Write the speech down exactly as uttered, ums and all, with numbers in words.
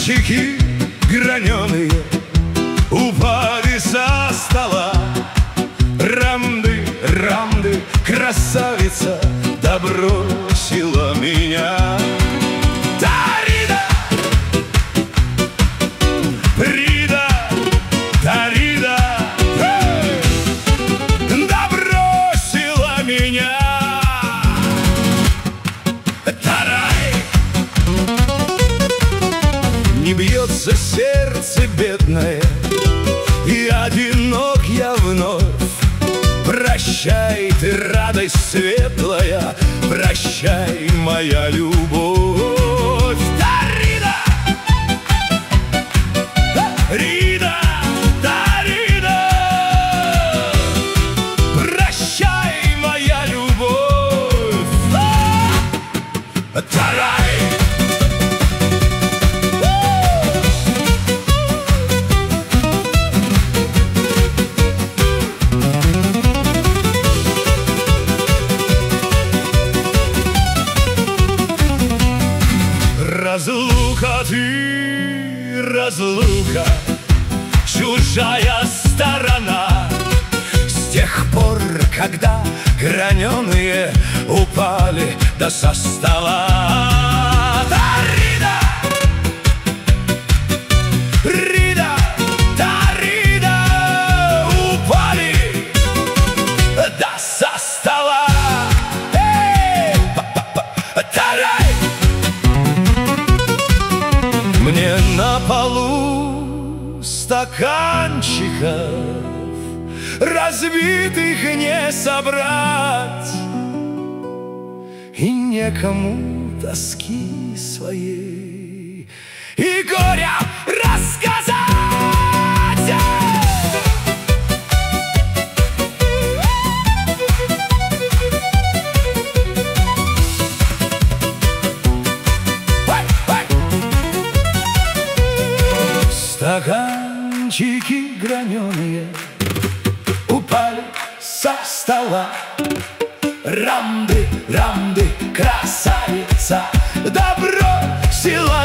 стаканчики граненые упали со стола. Рамды, рамды, красавица, да бросила меня. Тарида, Рида, Тарида, да бросила меня. Тарай. Не бьется сердце бедное, и одинок я вновь. Прощай ты, радость светлая, прощай, моя любовь. Тарида, Рида, Тарида, прощай, моя любовь. Тарай. Разлука ты, разлука, чужая сторона. С тех пор, когда граненые упали да со стола. Тарида, Рида, Тарида, упали да со стола. Тарай. Мне на полу стаканчиков разбитых не собрать, и некому тоски своей и горя рассказать. Стаканчики граненые упали со стола. Рамды, рамды, красавица, да бросила